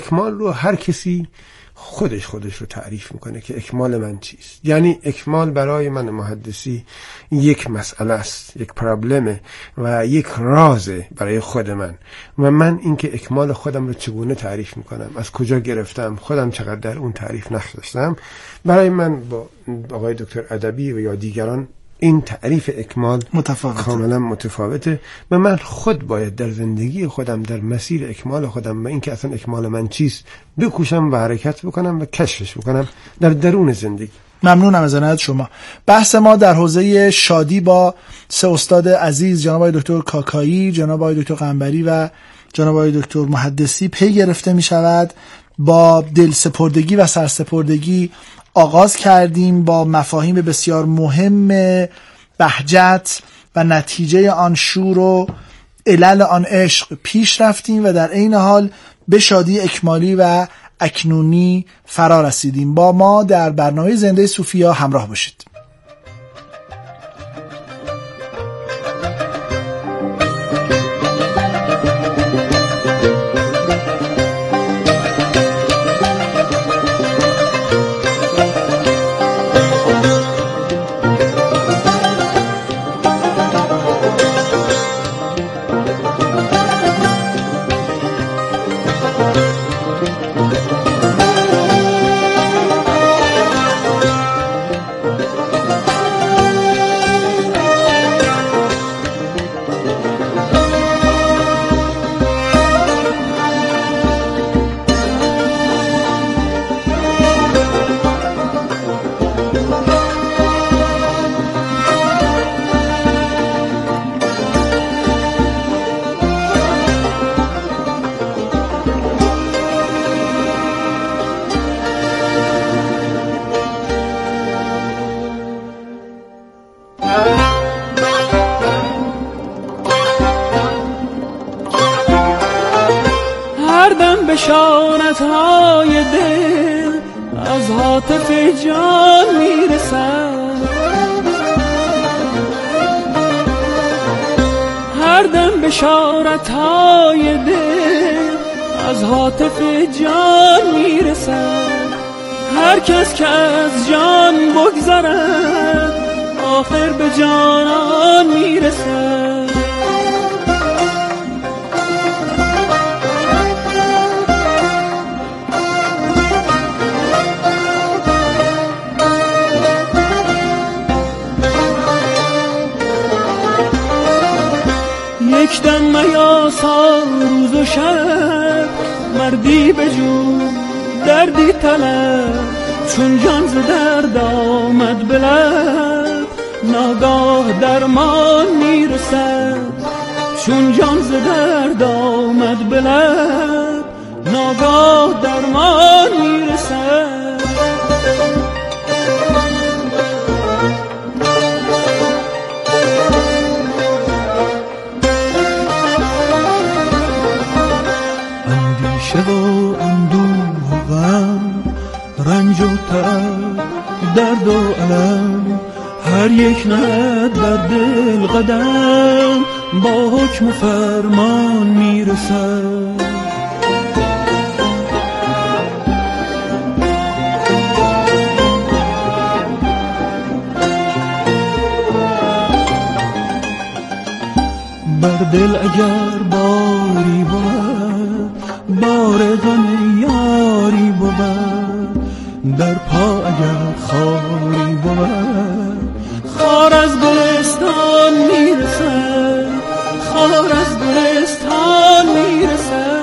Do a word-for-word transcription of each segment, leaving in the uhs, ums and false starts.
اکمال رو هر کسی خودش خودش رو تعریف میکنه که اکمال من چیست. یعنی اکمال برای من محدثی یک مسئله است، یک پرابلمه و یک رازه برای خود من و من اینکه اکمال خودم رو چگونه تعریف میکنم، از کجا گرفتم، خودم چقدر در اون تعریف نقش داشتم، برای من با آقای دکتر ادبی و یا دیگران این تعریف اکمال متفاوته، کاملا متفاوته و من خود باید در زندگی خودم در مسیر اکمال خودم و اینکه اصلا اکمال من چیست بکوشم و حرکت بکنم و کشفش بکنم در درون زندگی. ممنونم از عنایت شما. بحث ما در حوزه شادی با سه استاد عزیز جناب آقای دکتر کاکایی، جناب آقای دکتر قنبری و جناب آقای دکتر محدثی پی گرفته می شود. با دلسپردگی و سرسپردگی آغاز کردیم، با مفاهیم بسیار مهم بهجت و نتیجه آن شور و علل آن عشق پیش رفتیم و در عین حال به شادی اکمالی و اکنونی فرا رسیدیم. با ما در برنامه زنده صوفیا همراه باشید. بشارت‌های دل از هاتف جان میرسد، هر دم بشارت‌های دل از هاتف جان میرسد. هر کس که از جان بگذرد آخر به جانان میرسد. یک دم میاسا روز و شب، مردی بجو دردی طلب، چون جان ز درد آمد به لب ناگاه درمان میرسد. چون جان ز درد آمد به لب ناگاه درمان میرسد. اندیشه و اندوه و غم، رنج و تب، درد و علم، هر یک نهد بر دل قدم با حکم و فرمان میرسد. بر دل اگر باری بود، بار غم یاری بود، در پا اگر خاری بود، خار از گلستان میرسد، خار از گلستان میرسد.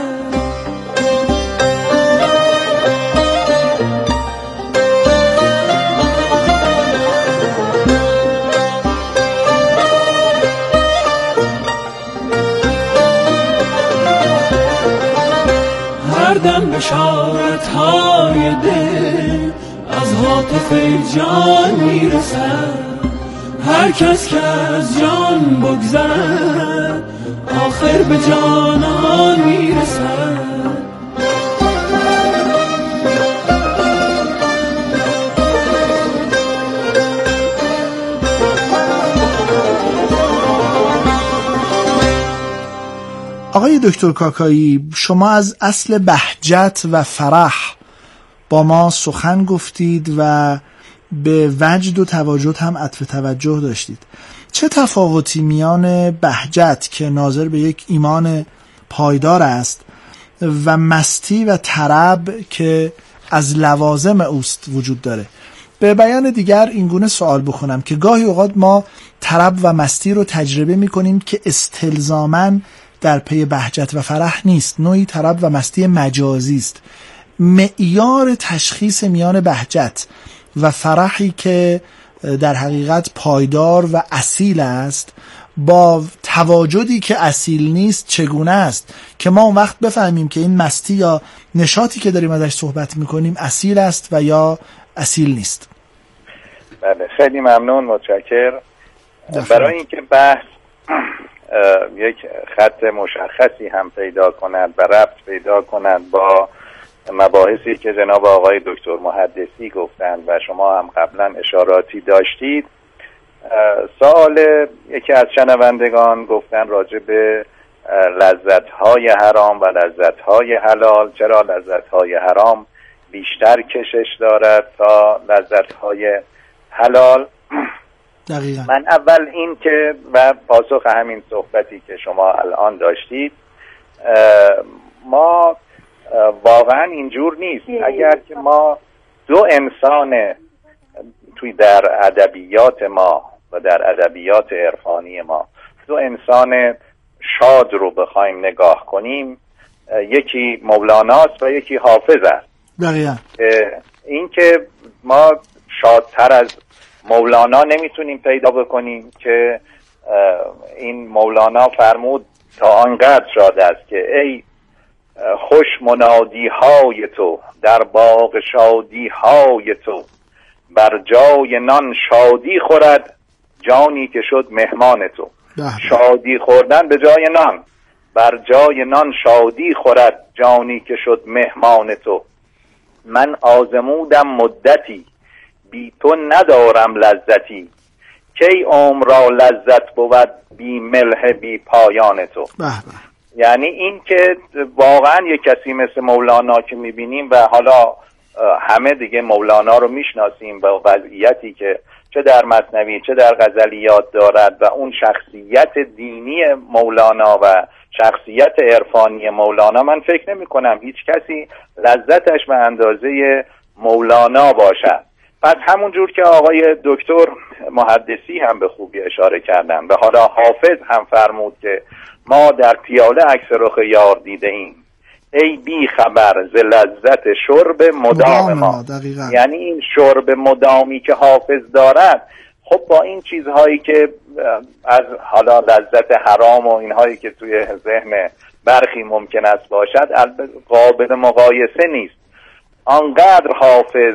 هر دم بشارت‌های دل از هاتف جان میرسد. هر کس که از جان بگذرد آخر به جانان میرسد. آقای دکتر کاکایی، شما از اصل بهجت و فرح با ما سخن گفتید و به وجد و تواجد هم عطف توجه داشتید. چه تفاوتی میان بهجت که ناظر به یک ایمان پایدار است و مستی و طرب که از لوازم اوست وجود داره؟ به بیان دیگر اینگونه سوال بکنم که گاهی اوقات ما طرب و مستی رو تجربه میکنیم که استلزاماً در پی بهجت و فرح نیست، نوعی طرب و مستی مجازی است. معیار تشخیص میان بهجت و فرحی که در حقیقت پایدار و اصیل است با تواجدی که اصیل نیست چگونه است که ما اون وقت بفهمیم که این مستی یا نشاطی که داریم ازش صحبت میکنیم اصیل است و یا اصیل نیست؟ بله، خیلی ممنون، متشکرم. برای اینکه بحث یک خط مشخصی هم پیدا کند و ربط پیدا کند با مباحثی که جناب آقای دکتر محدثی گفتند و شما هم قبلا اشاراتی داشتید، سوال یکی از شنوندگان گفتن راجع به لذت‌های حرام و لذت‌های حلال، چرا لذت‌های حرام بیشتر کشش دارد تا لذت‌های حلال؟ دقیقا. من اول این که و پاسخ همین صحبتی که شما الان داشتید، ما واقعا اینجور نیست. اگر که ما دو انسان توی در ادبیات ما و در ادبیات عرفانی ما دو انسان شاد رو بخوایم نگاه کنیم، یکی مولاناست و یکی حافظ است. دقیقا. این که ما شادتر از مولانا نمیتونیم پیدا بکنیم که این مولانا فرمود تا آنقدر شاد است که ای خوش منادی های تو در باغ شادی های تو، بر جای نان شادی خورد جانی که شد مهمان تو. شادی خوردن به جای نان، بر جای نان شادی خورد جانی که شد مهمان تو. من آزمودم مدتی بی تو ندارم لذتی، کی عمر را لذت بود بی ملح بی پایان تو. یعنی این که واقعا یک کسی مثل مولانا که میبینیم و حالا همه دیگه مولانا رو میشناسیم با وضعیتی که چه در مثنوی چه در غزلیات دارد و اون شخصیت دینی مولانا و شخصیت عرفانی مولانا، من فکر نمی کنم هیچ کسی لذتش به اندازه مولانا باشد. پس همون جور که آقای دکتر محدثی هم به خوبی اشاره کردن، به حالا حافظ هم فرمود که ما در پیاله عکس رخ یار دیده ایم، ای بی خبر ز لذت شرب مدام ما. یعنی این شرب مدامی که حافظ دارد، خب با این چیزهایی که از حالا لذت حرام و اینهایی که توی ذهن برخی ممکن است باشد قابل مقایسه نیست. آنقدر حافظ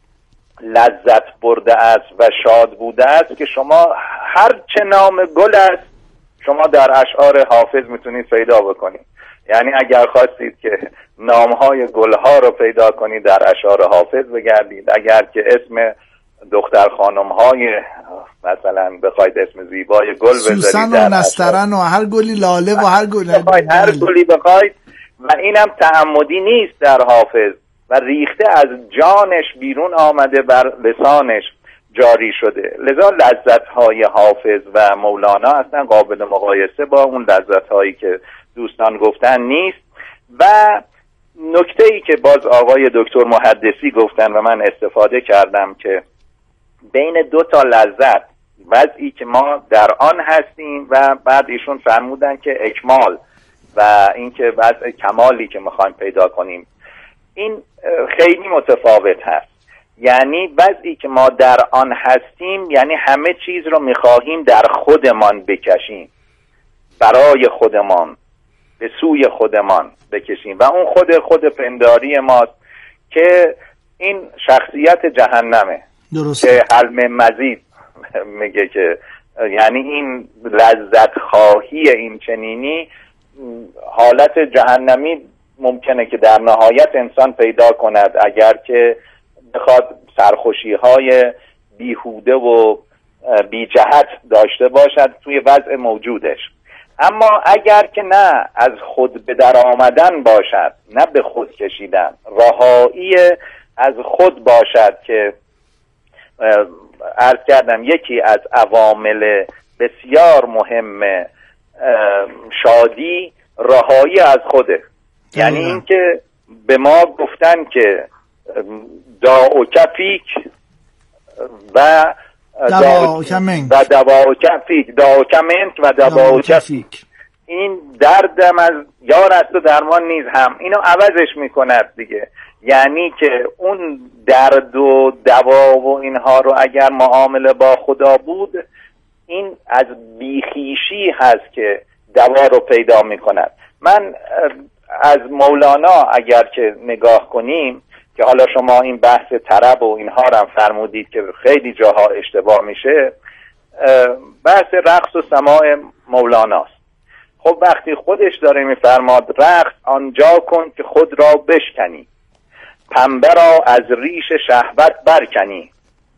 لذت برده است و شاد بوده است که شما هر چه نام گل است شما در اشعار حافظ میتونید پیدا بکنید. یعنی اگر خواستید که نامهای گلها رو پیدا کنید در اشعار حافظ بگردید، اگر که اسم دختر خانمهای مثلا بخواید اسم زیبای گل بذارید، سوسن و نسترن و هر گلی لاله و هر گلی بخواید هر گلی بخواید، و اینم تعمدی نیست در حافظ و ریخته از جانش بیرون آمده بر لسانش جاری شده. لذا لذت‌های حافظ و مولانا اصلا قابل مقایسه با اون لذت‌هایی که دوستان گفتن نیست. و نکته‌ای که باز آقای دکتر محدثی گفتن و من استفاده کردم که بین دو تا لذت، وضعی که ما در آن هستیم و بعد ایشون فرمودن که اکمال و اینکه وضع کمالی که میخوایم پیدا کنیم، این خیلی متفاوت هست. یعنی وضعی که ما در آن هستیم یعنی همه چیز رو میخواهیم در خودمان بکشیم، برای خودمان، به سوی خودمان بکشیم و اون خود خود پنداری ماست که این شخصیت جهنمه. درست. که حلم مزید میگه که یعنی این لذت خواهی این چنینی حالت جهنمی ممکنه که در نهایت انسان پیدا کند اگر که بخواد سرخوشی های بیهوده و بی جهت داشته باشد توی وضع موجودش. اما اگر که نه از خود به در آمدن باشد، نه به خود کشیدن، رهایی از خود باشد که عرض کردم یکی از عوامل بسیار مهم شادی رهایی از خوده. یعنی اینکه به ما گفتن که داعوک فیک و دواعوک منک و دواعوک فیک، داعوک منک و دواعوک فیک، این دردم از یار است و درمان نیز هم، اینو عوضش میکند دیگه. یعنی که اون درد و دوا و اینها رو اگر معامله با خدا بود، این از بیخیشی هست که دوا رو پیدا میکند. من از مولانا اگر که نگاه کنیم، که حالا شما این بحث طرب و اینها رو هم فرمودید که خیلی جاها اشتباه میشه، بحث رقص و سماع مولاناست. خب وقتی خودش داره میفرماد رقص آنجا کن که خود را بشکنی، پنبه را از ریش شهوت برکنی،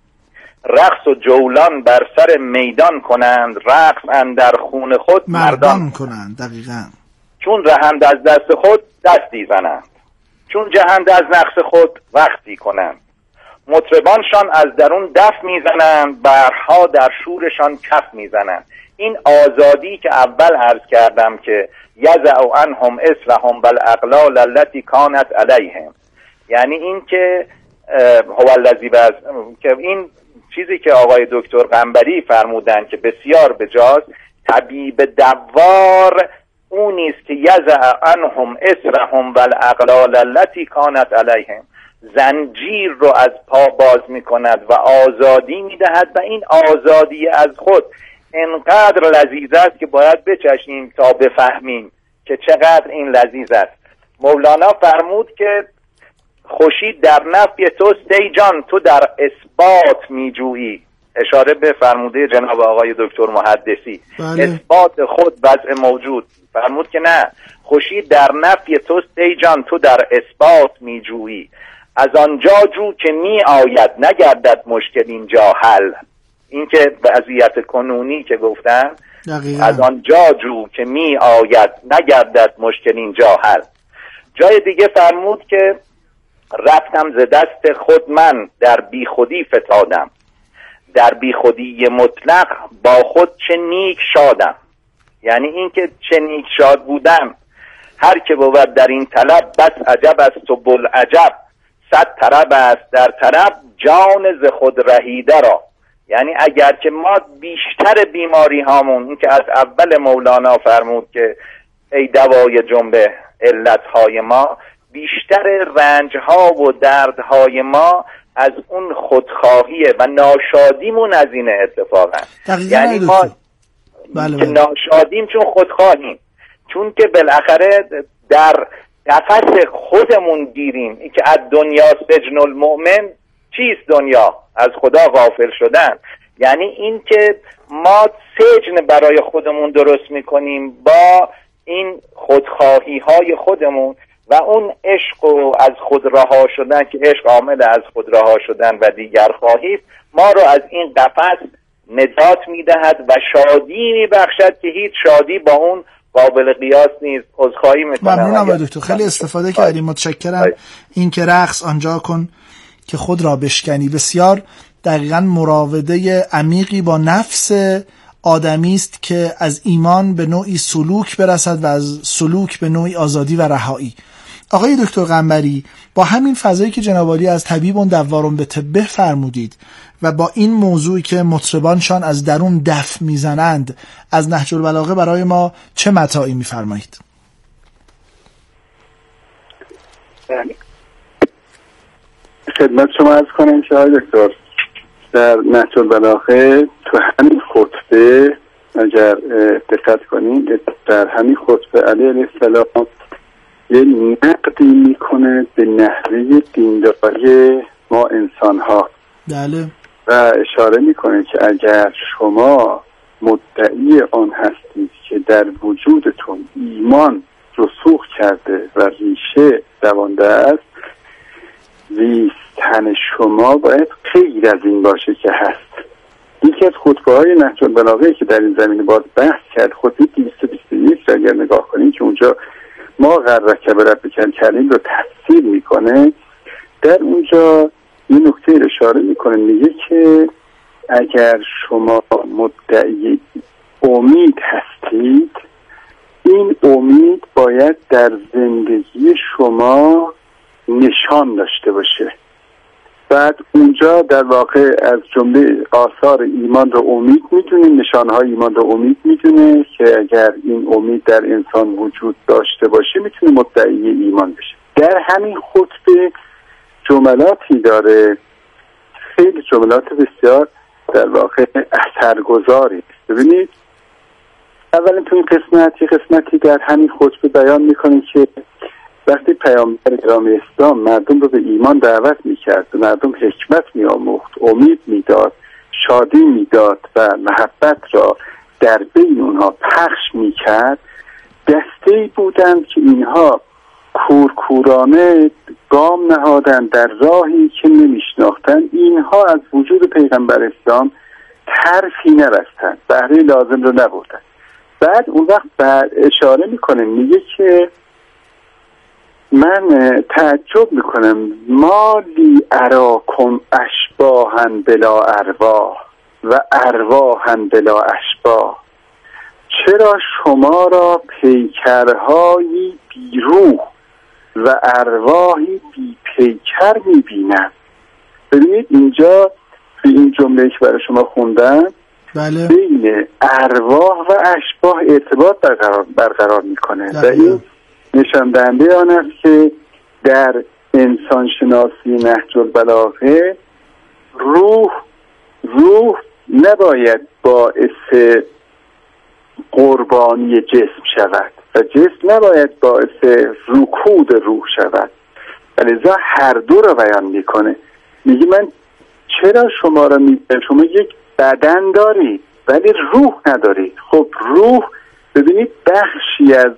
رقص و جولان بر سر میدان کنند، رقص اندر خون خود مردان, مردان کنند. دقیقاً. چون رهند از دست خود دستی زنند، چون جهند از نقص خود وقتی کنند، مطربانشان از درون دف میزنند، برها در شورشان کف میزنند. این آزادی که اول عرض کردم که یزع عنهم اسرهم والاغلال التي کانت علیهم، یعنی این که هو الذی بس، که این چیزی که آقای دکتر قنبری فرمودن که بسیار بجاست، طبیب دوار اونیست که یزع عنهم اسرهم والاغلال التي کانت علیهم، زنجیر رو از پا باز میکند و آزادی میدهد. و این آزادی از خود انقدر لذیذ است که باید بچشیم تا بفهمیم که چقدر این لذیذ است. مولانا فرمود که خورشید در نفی توست ای جان، تو در اثبات میجویی، اشاره به فرموده جناب آقای دکتر محدثی. بله. اثبات خود وضع موجود. فرمود که نه، خورشید در نفی توست ای جان، تو در اثبات میجویی، از آنجا جو که می آید نگردد مشکل اینجا حل. این که وضعیت کنونی که گفتن، از آنجا جو که می آید نگردد مشکل اینجا حل. جای دیگه فرمود که رفتم ز دست خود من در بی خودی فتادم، در بی خودی مطلق با خود چه نیک شادم. یعنی این که چه نیک شاد بودم، هر که بود در این طلب بس عجب است و بلعجب، صد طرب است در طرب جان ز خود رهیده را. یعنی اگر که ما بیشتر بیماری هامون، این که از اول مولانا فرمود که ای دوای جنبه علت های ما، بیشتر رنج ها و درد های ما از اون خودخواهیه و ناشادیمون از اینه اتفاقا. یعنی ما بله بله. ناشادیم چون خودخواهیم، چون که بالاخره در نفس خودمون دیریم. این که از دنیا سجن المؤمن، چیست دنیا؟ از خدا غافل شدن. یعنی این که ما سجن برای خودمون درست میکنیم با این خودخواهی های خودمون و اون عشق و از خود رها شدن، که عشق عامل از خود رها شدن و دیگر خواهی، ما رو از این قفس نجات میدهد و شادی میبخشد که هیچ شادی با اون قابل قیاس نیست. عذرخواهی میکنم. ممنونم دکتر، خیلی استفاده کردیم، متشکرم. این که رقص آنجا کن که خود را بشکنی، بسیار دقیقاً مراوده عمیقی با نفس آدمی است که از ایمان به نوعی سلوک برسد و از سلوک به نوعی آزادی و رهایی. آقای دکتر قنبری، با همین فضایی که جناب عالی از طبیبون دوارون به طبه فرمودید و با این موضوعی که مطربانشان از درون دف میزنند، از نهج البلاغه برای ما چه متاعی میفرمایید؟ خدمت شما عرض کنم که آقای دکتر در نهج البلاغه تو همین خطبه اگر دقت کنید، در همین خطبه علی علیه السلام یه نقدی میکنه به نحوه دینداری ما انسان ها. بله. و اشاره میکنه که اگر شما مدعی آن هستید که در وجودتون ایمان رسوخ کرده و ریشه دوانده است، زیستن شما باید غیر از این باشه که هست. یکی از خطبه‌های نهج البلاغه که در این زمینه باز بحث کرد، خطبه دویست و بیست و یک را اگر نگاه کنیم که اونجا ما غرک بربک الکریم رو تفسیر میکنه، در اونجا یه نکته اشاره میکنه، میگه که اگر شما مدعی امید هستید، این امید باید در زندگی شما نشان داشته باشه. بعد اونجا در واقع از جمله آثار ایمان رو امید میدونه، نشانهای ایمان رو امید میدونه که اگر این امید در انسان وجود داشته باشه میتونه مدعی ایمان بشه. در همین خطبه جملاتی داره، خیلی جملات بسیار در واقع اثرگذاری. ببینید اولا تو این قسمت یه قسمتی در همین خطبه بیان میکنه که وقتی پیامبر گرامی اسلام مردم رو به ایمان دعوت میکرد، به مردم حکمت میآموخت، امید میداد، شادی میداد و محبت را در بین اونها پخش میکرد، دسته‌ای بودند که اینها کورکورانه گام نهادند در راهی که نمیشناختند. اینها از وجود پیغمبر اسلام طرفی نبستند، بهره لازم رو نبردند. بعد اون وقت بعد اشاره میکنه، میگه که من تعجب میکنم، مالی اراکم اشباهن بلا ارواح و ارواحن بلا اشباح، چرا شما را پیکرهایی بی روح و ارواحی بی پیکر میبینم. ببینید اینجا به این جمله که برای شما خوندم بله. بین ارواح و اشباح ارتباط برقرار, برقرار میکنه و این نشان دهنده آن است که در انسان شناسی نهج البلاغه روح روح نباید باعث قربانی جسم شود و جسم نباید باعث رکود روح شود، لذا هر دو رو بیان میکنه. میگه من چرا شما را میبینم، شما یک بدن داری ولی روح نداری. خب روح ببینید بخشی از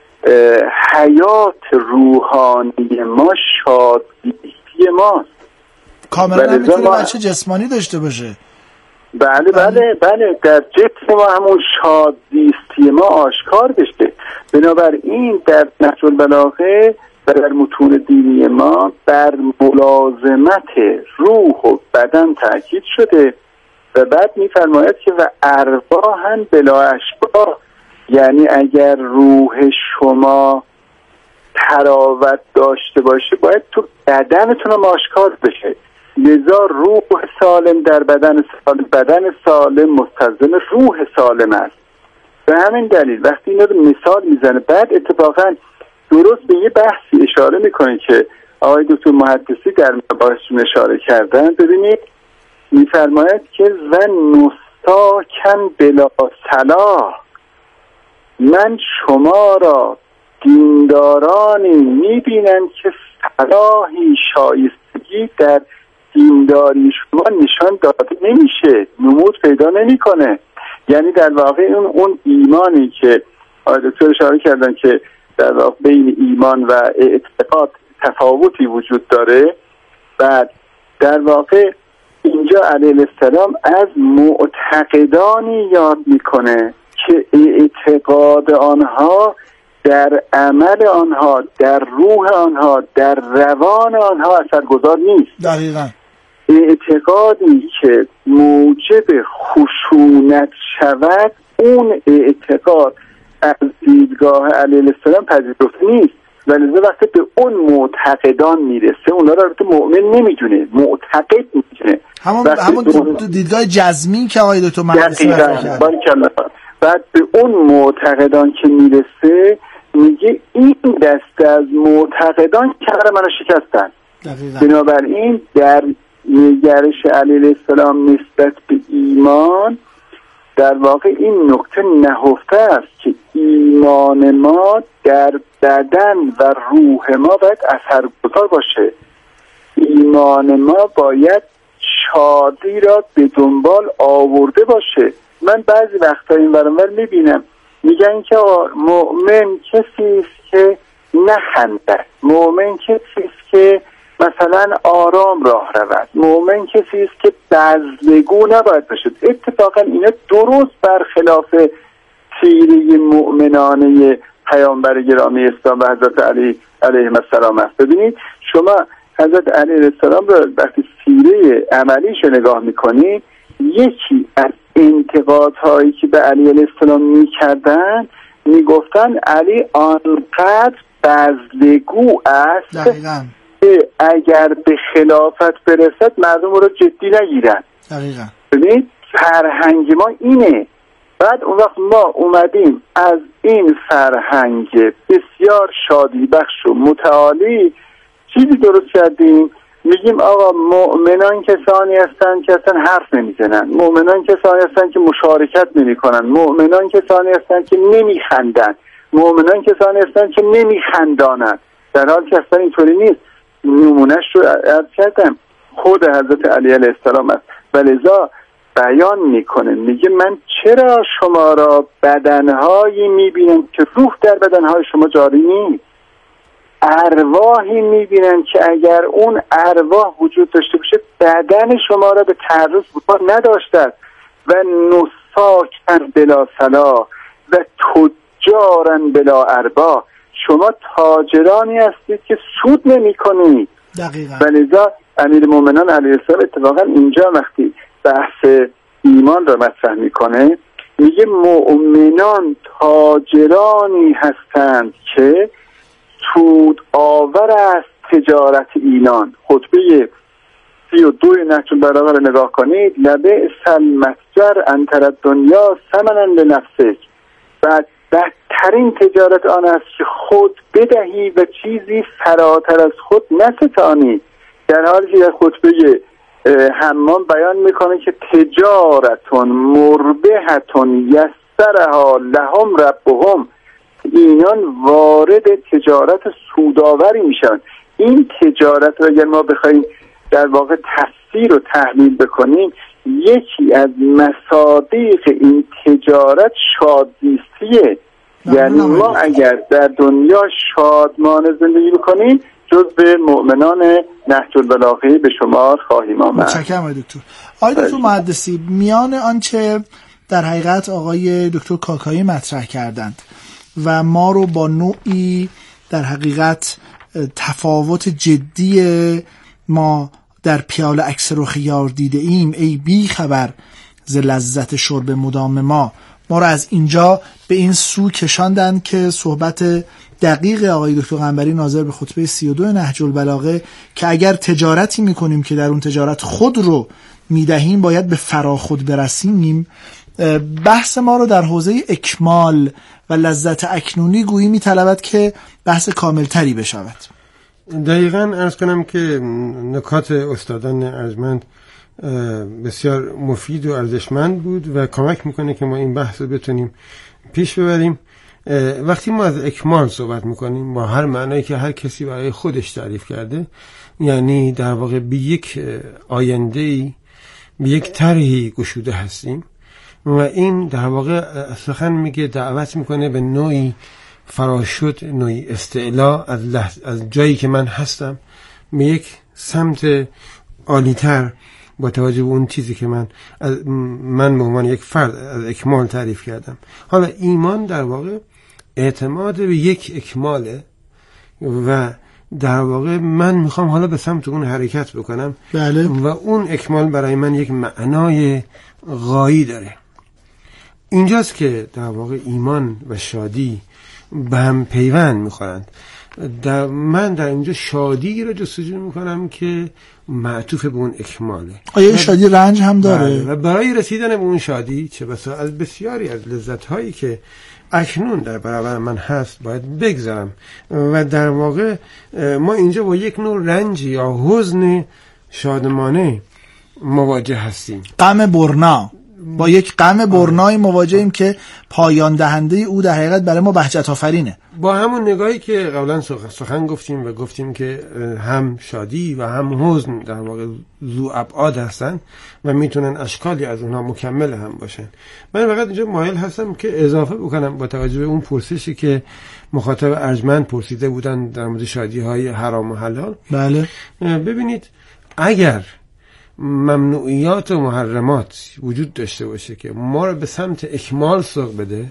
حیات روحانی ما شادی ماست. کاملا هم میتونه بچه جسمانی داشته باشه. بله بله بله در جسم ما همون شادیستی ما آشکار بشه. بنابراین در نهج البلاغه و در متون دینی ما بر ملازمت روح و بدن تاکید شده و بعد میفرماید که و ارواحن بلا اشباح، یعنی اگر روح شما تراوت داشته باشه باید تو بدنتون هم آشکار بشه. لذا روح سالم در بدن سالم، بدن سالم مستلزم روح سالم است. به همین دلیل وقتی اینا رو مثال میزنه بعد اتفاقا درست به یه بحثی اشاره میکنه که آقای دکتر محدثی در مباحثشون اشاره کردن. ببینید میفرماید که و نستاکن بلا صلاح، من شما را دیندارانی میبینم که صلاحی شایستگی در دینداری شما نشان داده نمیشه، نمود پیدا نمیکنه. یعنی در واقع اون اون ایمانی که آقای دکتر اشاره کردن که در واقع بین ایمان و اعتقاد تفاوتی وجود داره، بعد در واقع اینجا علیه السلام از معتقدانی یاد میکنه که اعتقاد آنها در عمل آنها، در روح آنها، در روان آنها اثرگذار نیست. دقیقاً اعتقادی که موجب خشونت شود، اون اعتقاد از دیدگاه علیه السلام پذیرفته نیست و لذا وقتی به اون معتقدان میرسه اونا رو البته مؤمن نمیدونه، معتقد میدونه. همون همون دیدگاه جزمی که آقای دکتر محدثی کرد. بعد به اون معتقدان که میرسه میگه این دسته از معتقدان کمر منو شکستن. بنابراین در نگرش علیه السلام نسبت به ایمان در واقع این نکته نهفته است که ایمان ما در بدن و روح ما باید اثرگذار باشه. ایمان ما باید شادی را به دنبال آورده باشه. من بعضی وقتا این برانور میبینم میگن که مؤمن کسی است که نخنده، مؤمن کسی است که مثلا آرام راه رود. مؤمن کسی است که بزلگو نباید بشد. اتفاقا اینا درست برخلاف سیره مؤمنانه پیامبر گرامی اسلام و حضرت علی علیه السلام است. ببینید شما حضرت علی علیه السلام رو وقتی سیره عملیش نگاه میکنید، یکی از انتقادهایی که به علی علیه السلام میکردن میگفتن علی آنقدر بزلگو است دقیقاً که اگر به خلافت برسد مردم رو جدی نگیرن. دقیقاً ببینید فرهنگ ما اینه. بعد اون وقت ما اومدیم از این فرهنگ بسیار شادی بخش و متعالی چیزی درست کردیم، میگیم آقا مؤمنان کسانی هستن که اصلا حرف نمیزنن، مؤمنان کسانی هستن که مشارکت نمیکنن، مؤمنان کسانی هستن که نمیخندن، مؤمنان کسانی هستن که نمیخندانن، در حال که اصلا اینطوری نیست. نمونهش رو عرض کردم، خود حضرت علی علیه السلام است و لذا بیان میکنه، میگه من چرا شما را بدنهایی میبینم که روح در بدنهای شما جاری نیست، ارواحی میبینم که اگر اون ارواح وجود داشته باشه بدن شما را به تعرض بکار نداشته و نساکن بلا صلاح و تجارن بلا ارباح، شما تاجرانی هستید که سود نمی کنید. دقیقاً. ولذا امیر مومنان علیه السلام اتفاقا اینجا وقتی بحث ایمان را مطرح میکنه میگه مؤمنان تاجرانی هستند که سود آور است تجارت اینان. خطبه سی و دو نهج البلاغه را نگاه کنید، لبئس المتجر انتر دنیا ثمنا لنفسک، و بدترین تجارت آن است که خود بدهی و چیزی فراتر از خود نستانی. در حالی که در خطبه حمام بیان میکنه که تجارتون مربحتون یسرها لهم ربهم، اینان وارد تجارت سودآوری میشن. این تجارت رو اگر ما بخوایم در واقع تفسیر و تحلیل بکنیم، یکی از مصادیق این تجارت شادزیستیه. یعنی ما اگر در دنیا شادمان زندگی بکنیم جزء مؤمنان نهج البلاغه به شمار خواهیم آمد. متشکرم آقای دکتر. آقای دکتر محدثی، میان آنچه در حقیقت آقای دکتر کاکایی مطرح کردند و ما رو با نوعی در حقیقت تفاوت جدی ما در پیاله اکثر و خیار دیده ایم، ای بی خبر ز لذت شرب مدام ما، ما رو از اینجا به این سو کشاندن که صحبت دقیق آقای دکتر قنبری ناظر به خطبه سی و دو نهج البلاغه که اگر تجارتی میکنیم که در اون تجارت خود رو میدهیم باید به فراخود برسیم، بحث ما رو در حوزه اکمال و لذت اکنونی گویی میطلبد که بحث کاملتری بشود. دقیقاً عرض کنم که نکات استادان ارجمند بسیار مفید و ارزشمند بود و کمک میکنه که ما این بحث رو بتونیم پیش ببریم. وقتی ما از اکمال صحبت میکنیم با هر معنایی که هر کسی برای خودش تعریف کرده، یعنی در واقع به یک آینده‌ای، به یک طرحی گشوده هستیم و این در واقع سخن میگه دعوت میکنه به نوعی فراشد، نوعی استعلا از, لحظ... از جایی که من هستم به یک سمت عالی‌تر با توجه به اون چیزی که من از من به عنوان یک فرد از اکمال تعریف کردم. حالا ایمان در واقع اعتماد به یک اکماله و در واقع من میخوام حالا به سمت اون حرکت بکنم. بله. و اون اکمال برای من یک معنای غایی داره. اینجاست که در واقع ایمان و شادی به هم پیوند میخورند. در من در اینجا شادی رو جستجو میکنم که معطوف به اون اکماله. آیا شادی رنج هم داره؟ و برای رسیدن به اون شادی چه بسا از بسیاری از لذت هایی که اکنون در برابر من هست باید بگذارم و در واقع ما اینجا با یک نوع رنج یا حزن شادمانه مواجه هستیم. غم برنا. با یک غم برنای مواجهیم که پایان دهنده او در حقیقت برای ما بهجت آفرینه. با همون نگاهی که قبلا سخن گفتیم و گفتیم که هم شادی و هم حزن در واقع ذو ابعاد هستن و میتونن اشکالی از اونها مکمل هم باشن. من فقط اینجا مایل هستم که اضافه بکنم با توجه به اون پرسشی که مخاطب ارجمند پرسیده بودن در مورد شادی های حرام و حلال. بله. ببینید اگر ممنوعیات و محرمات وجود داشته باشه که ما رو به سمت اکمال سوق بده،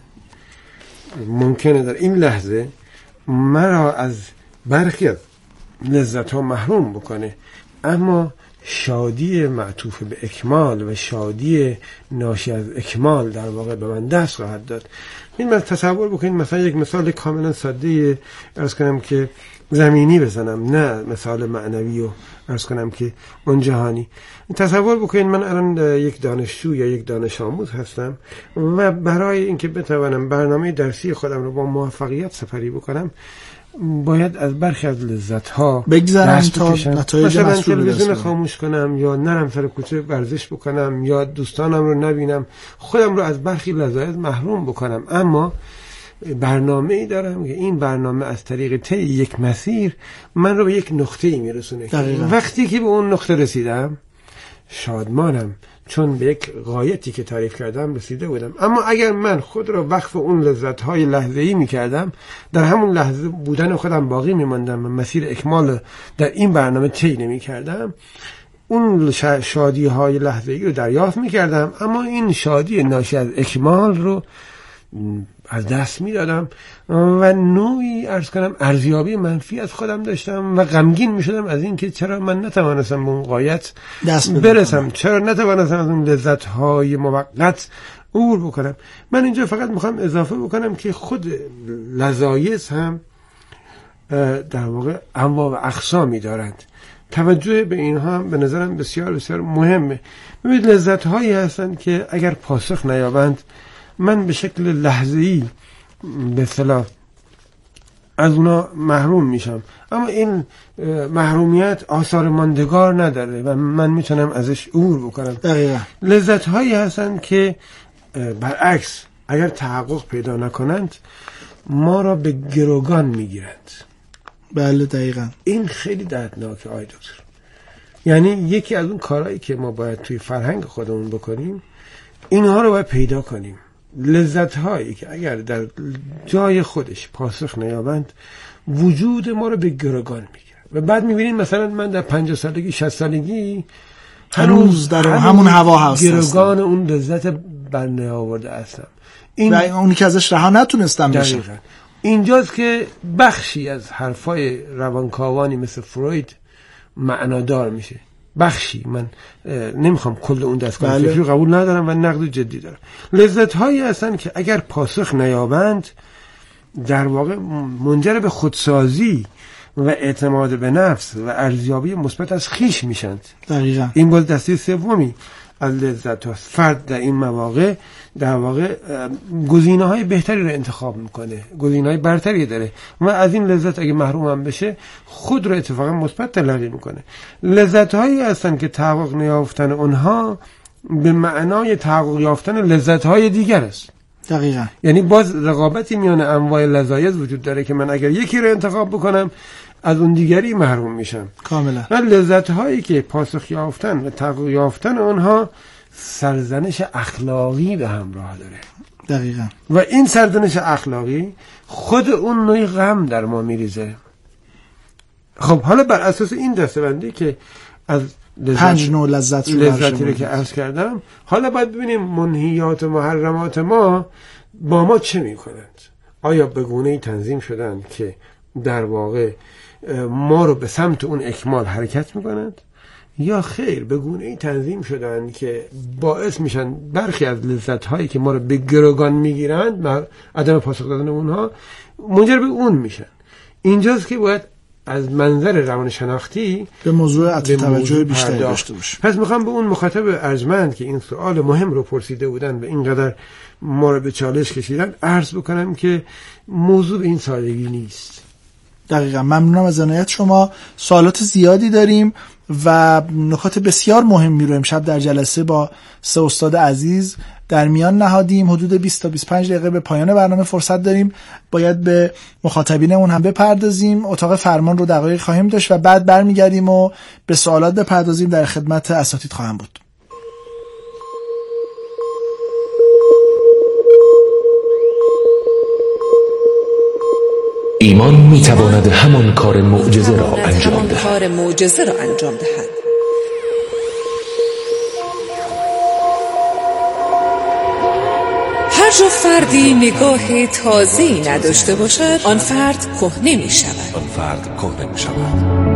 ممکنه در این لحظه مرا از برخی از لذت ها محروم بکنه، اما شادی معطوف به اکمال و شادی ناشی از اکمال در واقع به من دست خواهد داد. این من تصور بکنید مثلا یک مثال کاملا ساده عرض کنم که زمینی بزنم، نه مثال معنوی و عرض کنم که اون جهانی. تصور بکنید من الان یک دانشجو یا یک دانش آموز هستم و برای اینکه بتوانم برنامه درسی خودم رو با موفقیت سپری بکنم باید از برخی از لذت‌ها بگذرم تا نتایج مثلا تلویزیون خاموش کنم یا نرم سر کوچه ورزش بکنم یا دوستانم رو نبینم، خودم رو از برخی لذایز محروم بکنم، اما برنامه‌ای دارم که این برنامه از طریق طی یک مسیر من رو به یک نقطه‌ای میرسونه. وقتی که به اون نقطه رسیدم شادمانم، چون به یک غایتی که تعریف کردم رسیده بودم. اما اگر من خود را وقف اون لذت‌های لحظه‌ای می‌کردم، در همون لحظه بودن خودم باقی می‌ماندم و مسیر اکمال در این برنامه طی نمی‌کردم، اون شادی‌های لحظه‌ای رو دریافت می‌کردم، اما این شادی ناشی از اکمال رو از دست میدادم و نوعی عرض کنم ارزیابی منفی از خودم داشتم و غمگین میشدم از این که چرا من نتوانستم به اون غایت برسم، چرا نتوانستم از اون لذت‌های موقت عبور بکنم. من اینجا فقط میخوام اضافه بکنم که خود لذایز هم در واقع انواع و اقسامی دارند. توجه به اینها هم به نظرم بسیار بسیار مهمه. ببینید لذت‌هایی هستند که اگر پاسخ نیابند من به شکل لحظه‌ای به اصطلاح از اونا محروم میشم، اما این محرومیت آثار ماندگار نداره و من میتونم ازش عبور بکنم. دقیقاً لذت هایی هستن که برعکس اگر تحقق پیدا نکنند ما را به گروگان میگیرند. بله دقیقاً این خیلی دردناکه آقای دکتر. یعنی یکی از اون کارهایی که ما باید توی فرهنگ خودمون بکنیم اینها رو باید پیدا کنیم. لذت هایی که اگر در جای خودش پاسخ نیابند وجود ما رو به گروگان میگیره و بعد میبینید مثلا من در پنجاه سالگی شصت سالگی هنوز در همون هوا هستم، گروگان اون لذت برنه آورده هستم. این و اونی که ازش رها نتونستم بشم. اینجاست که بخشی از حرفای روانکاوانی مثل فروید معنادار میشه. بخشی، من نمیخوام کل اون دستگاه بله. فکری قبول ندارم و نقد جدی دارم. لذت هایی هستن که اگر پاسخ نیابند در واقع منجر به خودسازی و اعتماد به نفس و ارزیابی مثبت از خیش میشند. دقیقاً این باز دسته سومی از لذت هاست. فرد در این مواقع در واقع گزینه های بهتری رو انتخاب میکنه، گزینه های برتری داره و از این لذت اگه محروم هم بشه خود رو اتفاقا مثبت تلقی میکنه. لذت هایی هستن که تحقق نیافتن اونها به معنای تحقق یافتن لذت های دیگر است. دقیقاً یعنی باز رقابتی میان انواع لذایز وجود داره که من اگر یکی رو انتخاب بکنم از اون دیگری محروم میشم. کاملا. و لذت هایی که پاسخ یافتن و تحقق یافتن اونها سرزنش اخلاقی به همراه داره. دقیقاً. و این سرزنش اخلاقی خود اون نوعی غم در ما میریزه. خب حالا بر اساس این دسته‌بندی که از لذت پنج نوع لذت رو لذتی رو که عرض کردم، حالا باید ببینیم منهیات و محرمات ما با ما چه میکنند. آیا به گونه‌ای تنظیم شدن که در واقع ما رو به سمت اون اکمال حرکت میکنند، یا خیر به گونه‌ای تنظیم شدن که باعث میشن برخی از لذت هایی که ما رو به گروگان میگیرند، عدم پاسخ دادن اونها منجر به اون میشن. اینجاست که باید از منظر روانشناختی به موضوع توجه بیشتری داشته باشیم. پس میخوام به اون مخاطب ارجمند که این سوال مهم رو پرسیده بودن و اینقدر ما رو به چالش کشیدن عرض بکنم که موضوع به این سادگی نیست. دقیقاً. ممنونم از عنایت شما. سوالات زیادی داریم، و نکات بسیار مهمی رو امشب در جلسه با سه استاد عزیز در میان نهادیم. حدود بیست تا بیست و پنج دقیقه به پایان برنامه فرصت داریم، باید به مخاطبینمون هم بپردازیم. اتاق فرمان رو دقایق خواهیم داشت و بعد برمیگردیم و به سوالات بپردازیم. در خدمت اساتید خواهم بود. ایمان میتواند همان کار معجزه را انجام دهد. کار معجزه را انجام دهد. هر جا فردی نگاه تازه‌ای نداشته باشد، آن فرد کهنه می شود. آن فرد کهنه می شود.